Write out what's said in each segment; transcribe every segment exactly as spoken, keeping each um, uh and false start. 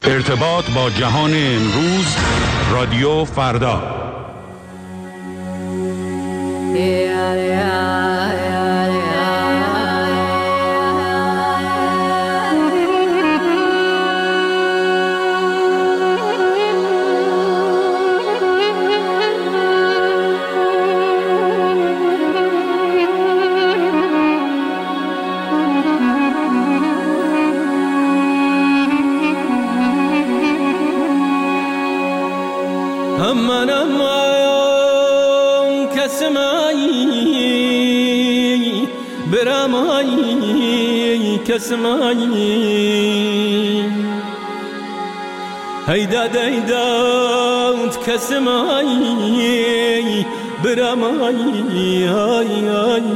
ارتباط با جهان امروز، رادیو فردا. كسماني هيدا ديدا كسماني برماني هاي هاي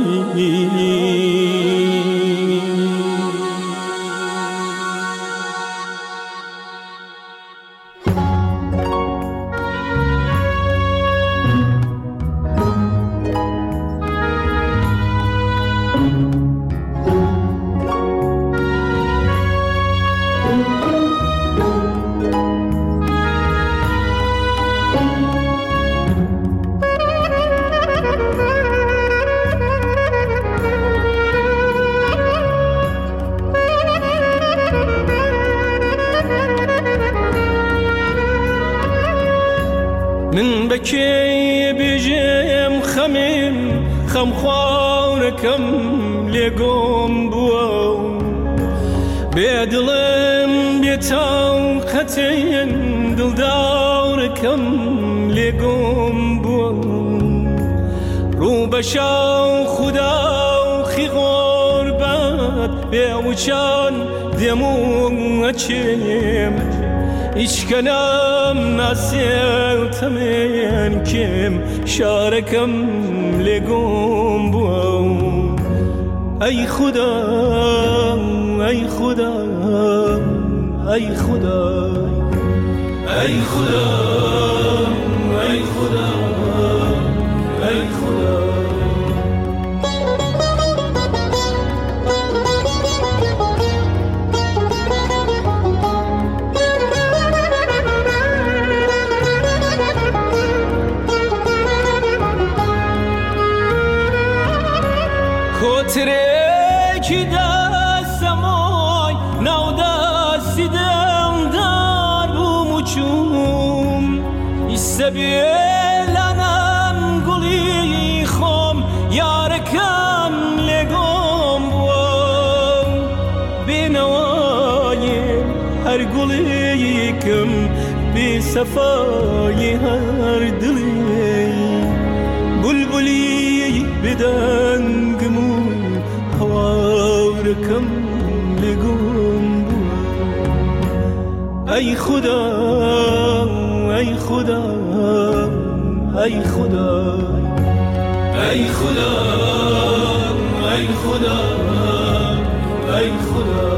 من بكي بجيم خميم خم خواركم لقوم بوو بيدلم بيتاو ختين دل دوركم لقوم بوو رو بشاو خداو خي غربت بيوچان دمو اچيم إيش كلام ناسيل تمين كم شاركم لقوم بو أي خدا أي خدا أي خدا أي خدا أي خدا أي خدا ترکی دستمای نو دستی دم در بومچوم استبیلنم گلی خم یارکم لگم بوم بینوای هر گلی کم بی صفای هر دلی بلبلی بدنگمو هواركم لقوم بو أي خدا أي خدا أي خدا أي خدا أي خدا أي خدا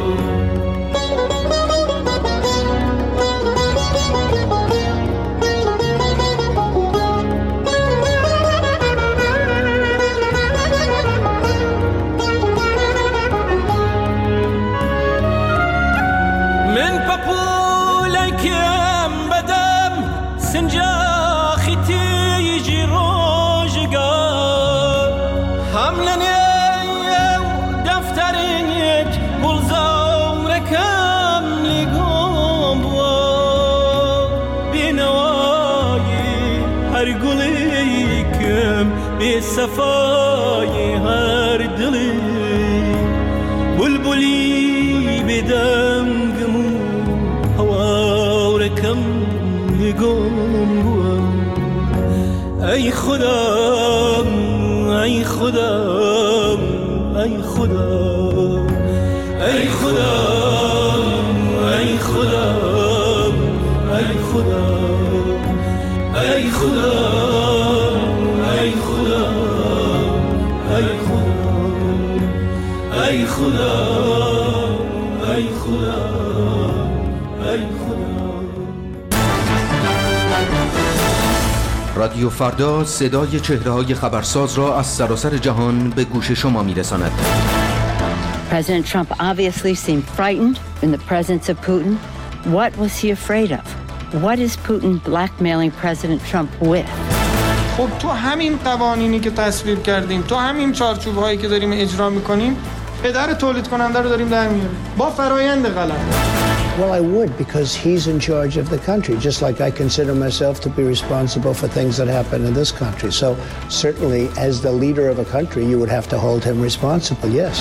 صفای هر دلی بلبلی بدنگمو هوارکم نگم بو ای خدا ای خدا ای خدا ای خدا ای خدا ای خدا ای خدا ای خدا ای خدا ای خدا ای خدا ای خدا. رادیو فردا صدای چهره‌های خبرساز را از سراسر جهان به گوش شما می‌رساند. President Trump obviously seemed frightened in the presence of Putin. What was he afraid of? What is Putin blackmailing President Trump with? خب تو همین قوانینی که تصویب کردیم، تو همین چارچوب‌هایی که داریم اجرا می‌کنیم، پدر تولید کننده رو داریم در میاریم با فرایند غلط. Well, I would, because he's in charge of the country, just like I consider myself to be responsible for things that happen in this country. So certainly, as the leader of a country, you would have to hold him responsible, yes.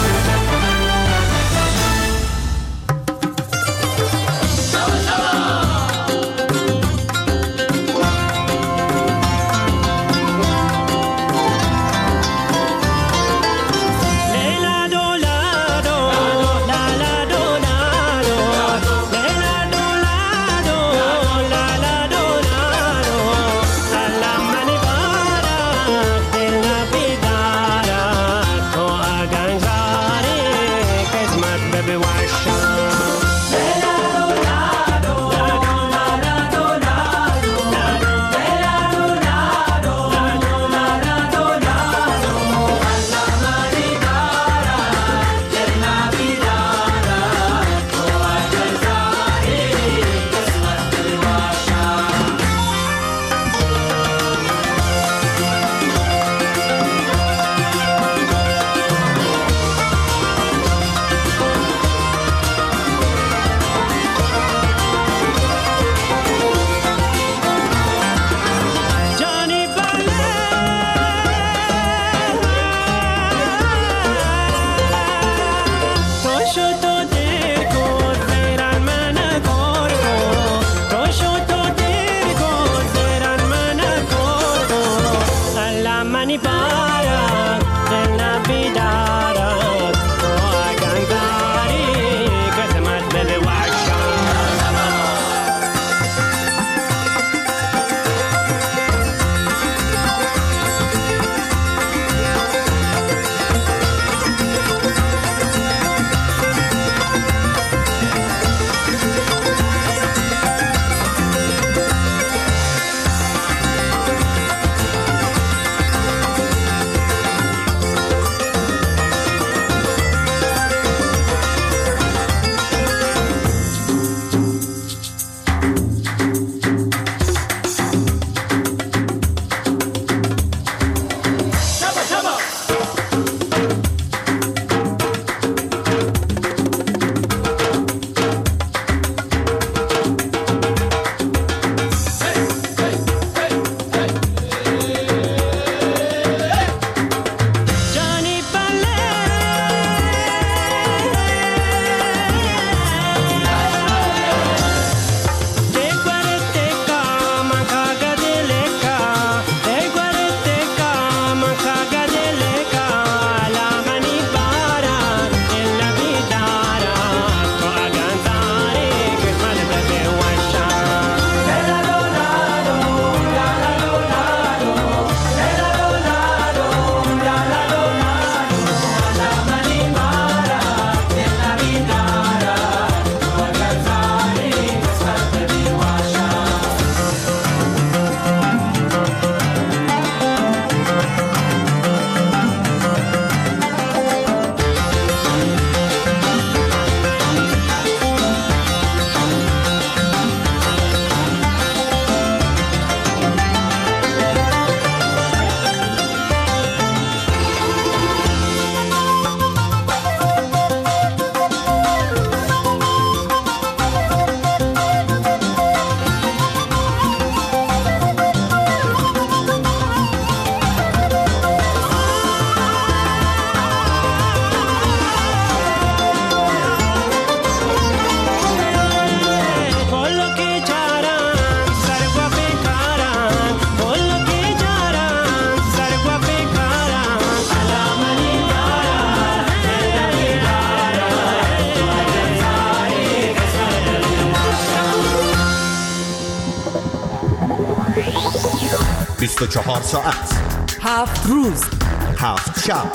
بیست و چهار ساعت، هفت روز، هفت شب،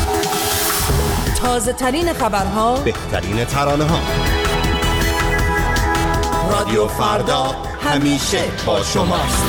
تازه ترین خبرها، بهترین ترانه ها. رادیو فردا همیشه با شماست.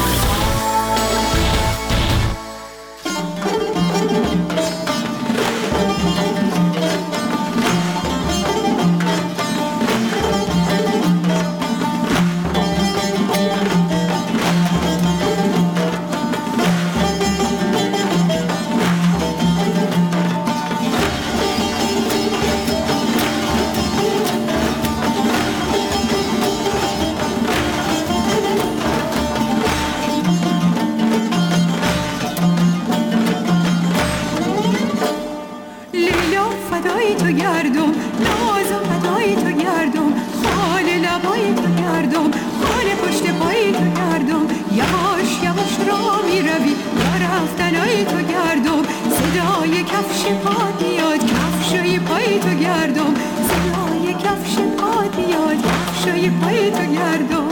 کفشای پای تو گردم.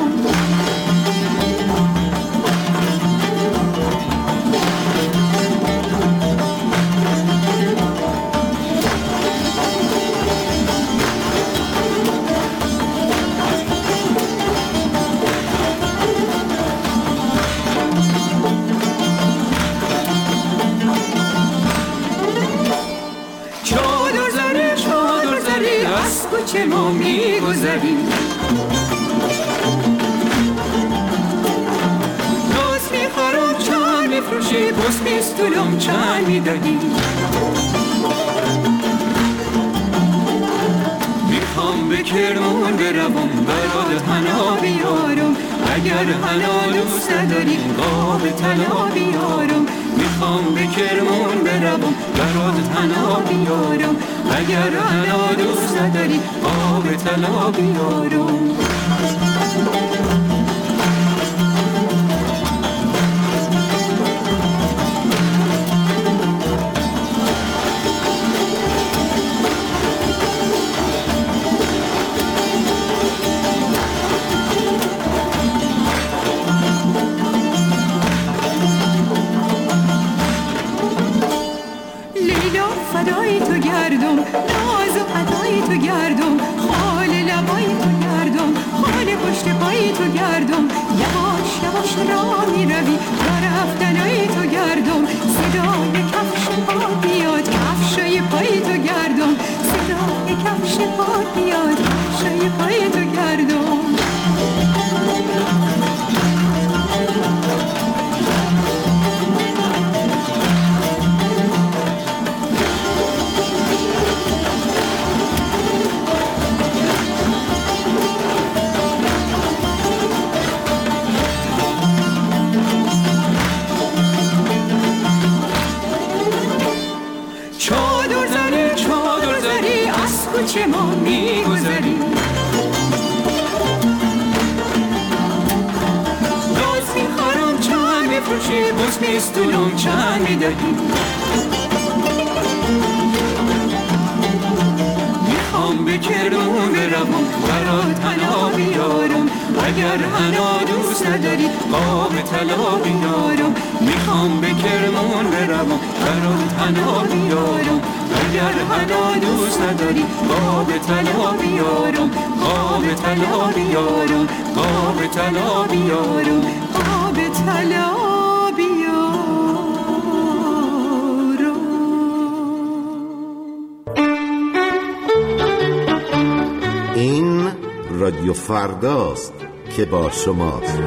کوچه ما میگذریم، روز میخورم چند میفروشی، بس بیستولم چند میدهی. میخوام به کرمون بروم برات حنا بیارم، اگر حنا دوست نداری آب طلا بیارم. میخوام به کرمون بروم برات حنا بیارم، اگر حنا دوست نداری آب طلا بیارم. فدای تو گردم، ناز و عطای تو گردم، خال لبای تو گردم، خال پشت پای تو گردم. یواش یواش راه می روی و رفتنای تو گردم، صدای کفش پا بیاد کفشای پای تو گردم، صدای کفش پا بیاد کفشای پای تو گردم. کوچه ما میگذریم، روز میخورم چند میفروشی، بس بیستولم چند میدهی. میخوام به کرمون بروم برات حنا بیارم، اگر حنا دوست نداری آب طلا بیارم. میخوام به کرمون بروم برات حنا بیارم، اگر حنا دوست نداری آب طلا بیارم، آب طلا بیارم، آب طلا بیارم، آب طلا بیارم. این رادیو فرداست که با شماست.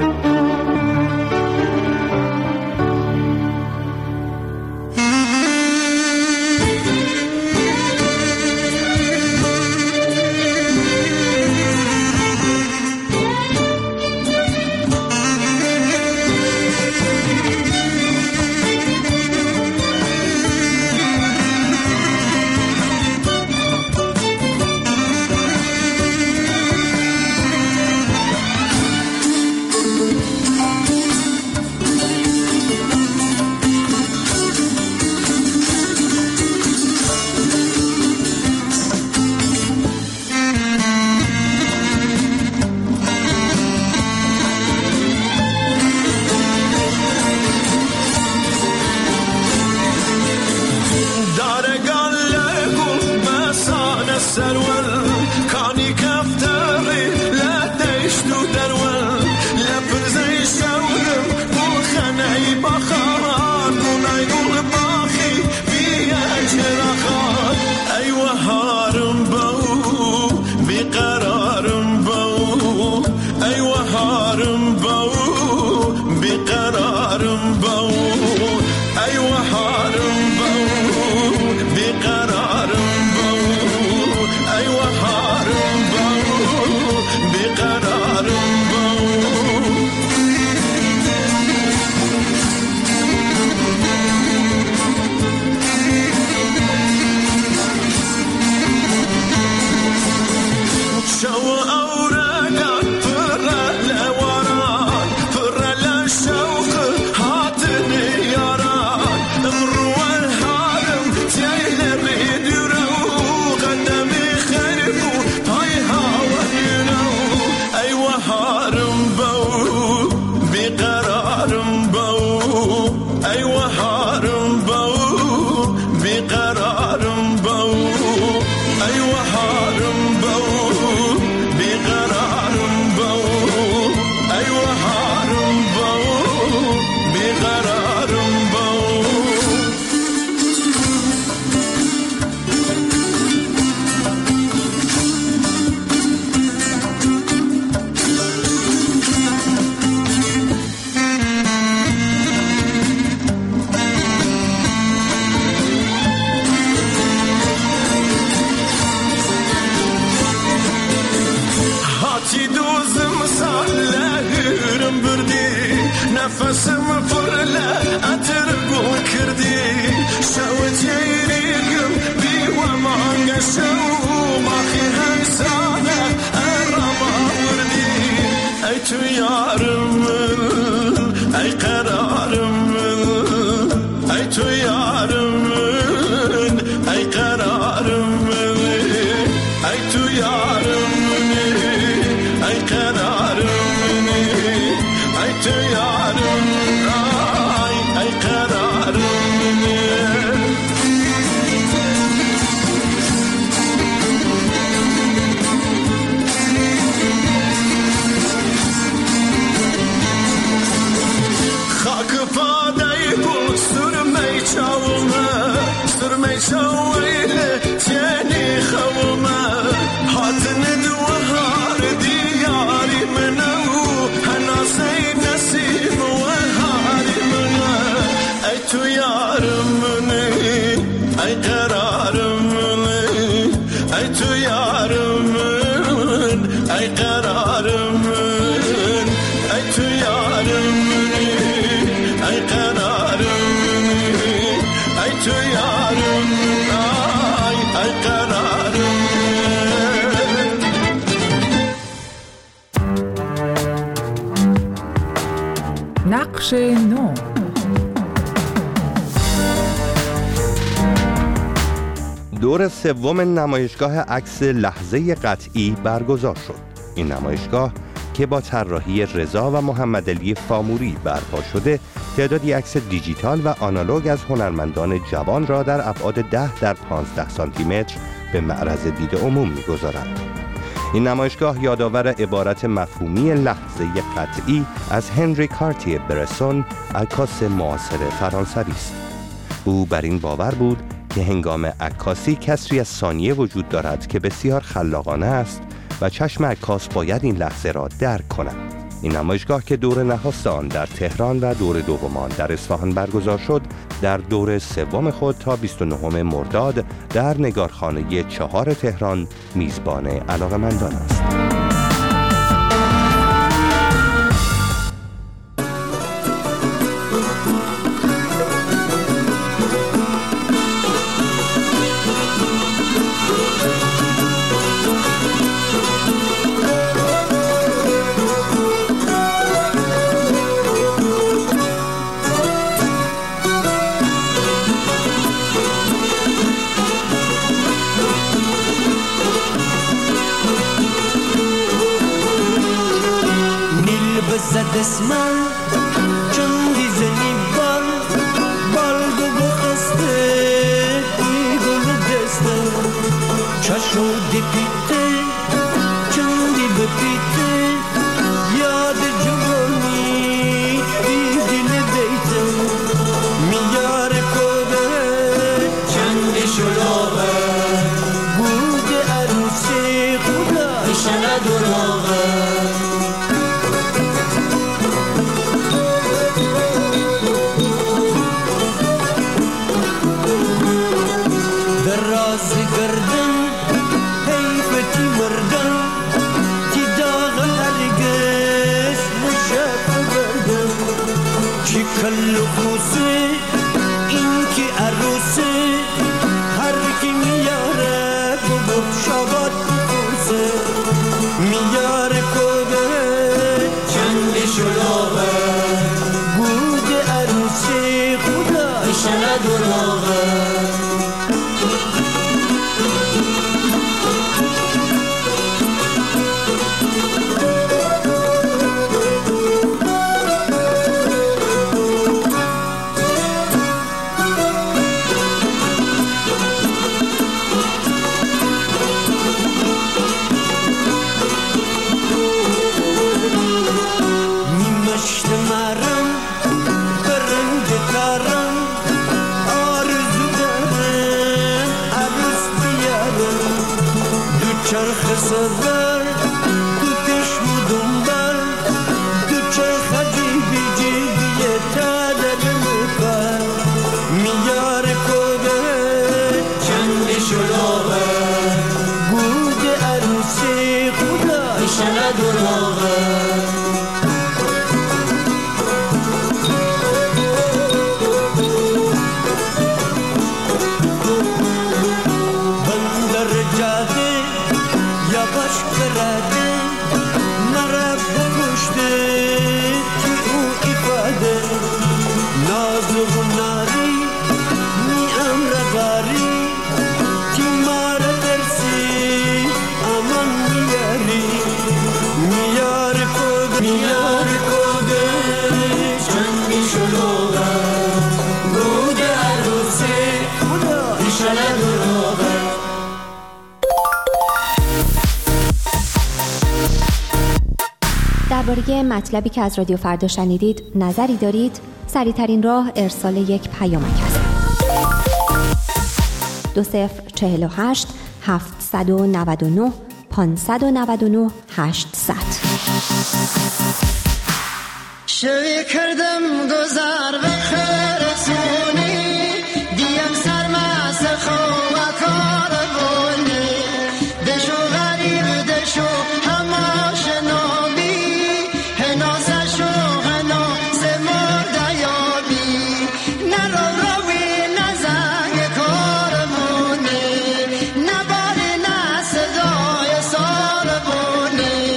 هاتی دوزم سالهرم بردی نفسم پرله اتر گل کردی شوت یریگم بیو مانگ شو ماخی همسانه ارما وردی ای تو یارم ای قرارم ای تو یارم ای قرارم ای تو یارم ای قرارم ای تو یارم ای ای قرارم خاک پادای گل سرمه چاومه سرمه چاویله تینی خومه هاتن دو هار دیاری منو هناسی نسیم و هاری منه ای تو یارم منه ای قرارم منه ای تو یارم من ای قرارم من ای تو یارم منه ای قرارم منه ای تو یارم ای ای قرارم نقش نو. دور سوم نمایشگاه عکس لحظه قطعی برگزار شد. این نمایشگاه که با طراحی رضا و محمدعلی فاموری برپا شده، تعدادی عکس دیجیتال و آنالوگ از هنرمندان جوان را در ابعاد ده در پانزده سانتی متر به معرض دید عموم می‌گذارد. این نمایشگاه یادآور عبارت مفهومی لحظه قطعی از هنری کارتیه برسون، عکاس معاصر فرانسوی است. او بر این باور بود که هنگام عکاسی کسری از ثانیه وجود دارد که بسیار خلاقانه است و چشم عکاس باید این لحظه را درک کند. این نمایشگاه که دور نخست آن در تهران و دور دوم آن در اصفهان برگزار شد، در دور سوم خود تا بیست و نهم مرداد در نگارخانه چهار تهران میزبان علاقه‌مندان است. دسمال چون دیزنی بال بال گو خسته ای گل دسته چشو دی پیته چون دی بپیته یاد جوانی دی دل دیته میار کوبه چندی شلوغه بود عروسی خدا ایشالا دروغه گردن هی ایشالا دروغه درباره مطلبی که از رادیو فردا شنیدید نظری دارید؟ سریع‌ترین راه ارسال یک پیامک است. دو صفر چهل و هشت هفتصد و نود و نه پانصد و نود و نه هشتصد. شوی کردم گذار به خرسونی دیم سرماس خواه کار بونی دشو غریب دشو همه شنابی هناسه شو هناسه مردیابی نرو روی نزنگ کار بونی نباری نصدای سار بونی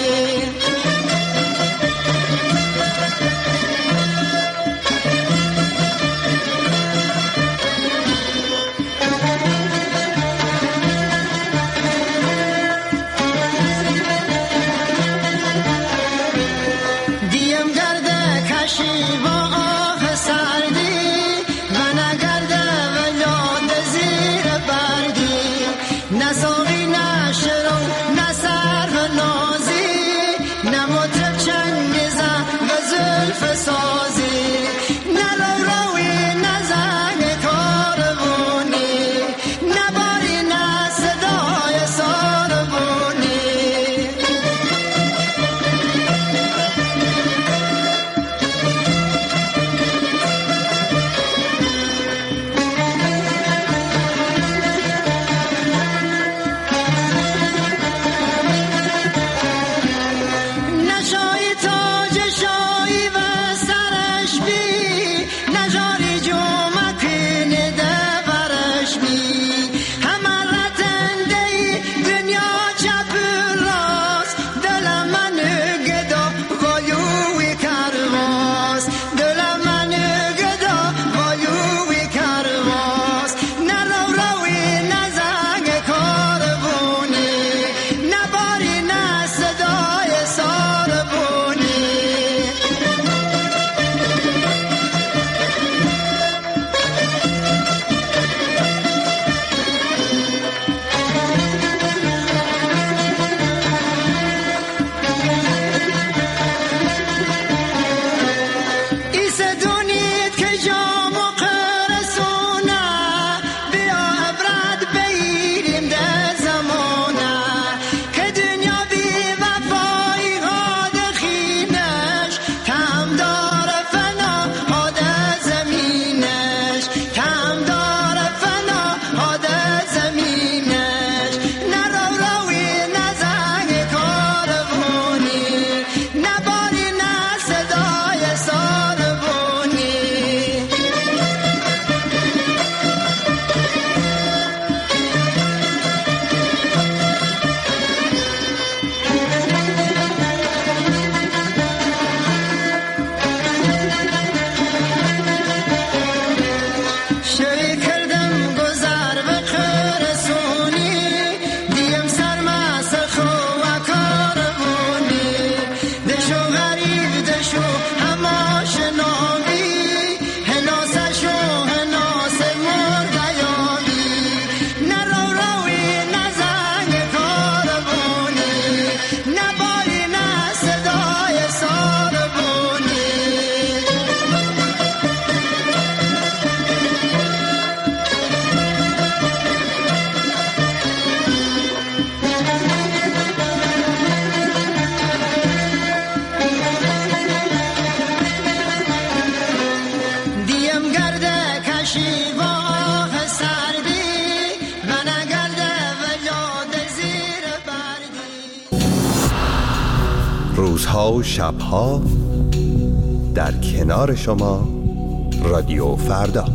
روزها و شبها در کنار شما رادیو فردا.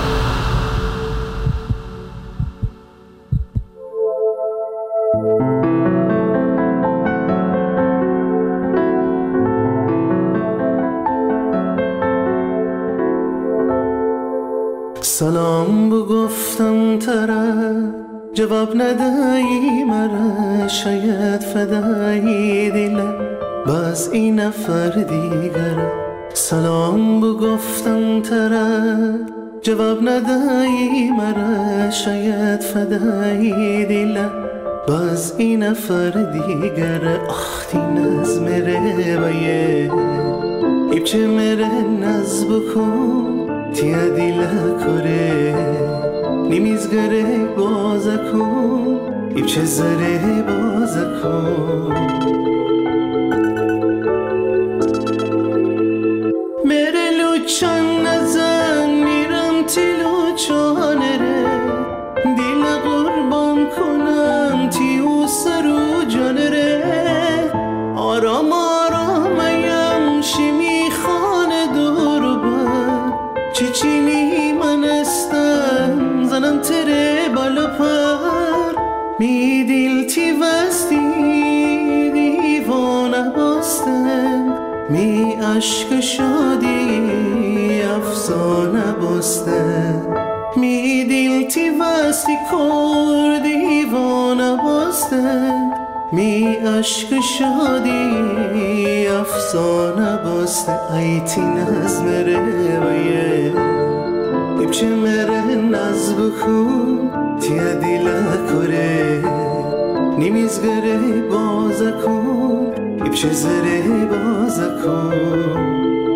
سلام بگفتم طرف جواب ندهی مرا، شاید فدایی دلم باز این نفر دیگر. سلام بگفتم طرف جواب ندهی مرا، شاید فدایی دلم باز این نفر دیگر. آخ ناز میره بایه ایبچه میره ناز بکن تیا دیلا کره نیمیزگره بازا کن ایبچه زره بازا کن. میره لوچان نزن میرم تی لوچانه ره، دیل قربان کنم تیو سرو جانه ره. آرام آرام ایم شیمی خانه دور بر چی چینی من استم زنم تره بالا پر. می دیل تی وستی دیوانه باستم، می عشق شادی افسانه باستم. می دیل تی وستی کر دیوانه باستم، می عشق شادی افسانه باسته. ایتی ناز مره بایه ایبچه مره ناز بکن تیا دیلا کره نیمیزگره بازا کن ایبچه زره بازا کن.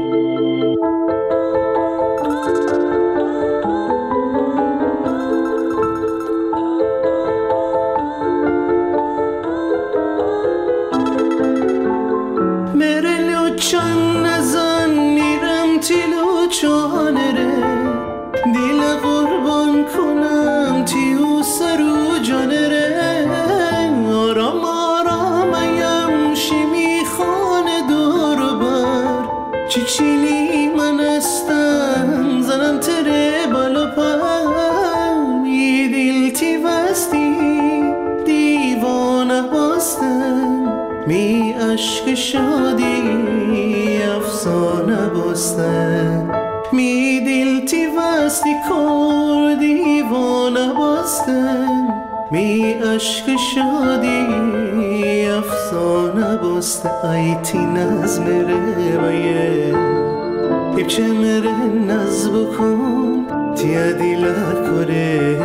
چان نزن میرم تی لوچانه ره، دیل قربان کنم تیو سرو جانه ره. آرام آرام ایم شیمی خانه دور بر چی چینی من استم زنم تره بالا پر. می دیل تی وستی دیوانه باستم، می عشق شادی افسانه باستم. می دیل تی وستی کر دیوانه باستم، می عشق شادی افسانه باسته. ایتی ناز میره بایه ایبچه میره ناز بکن تیا دیلا کره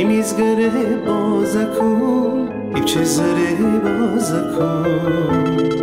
نیمیزگره بازا کن ایبچه زره بازا کن.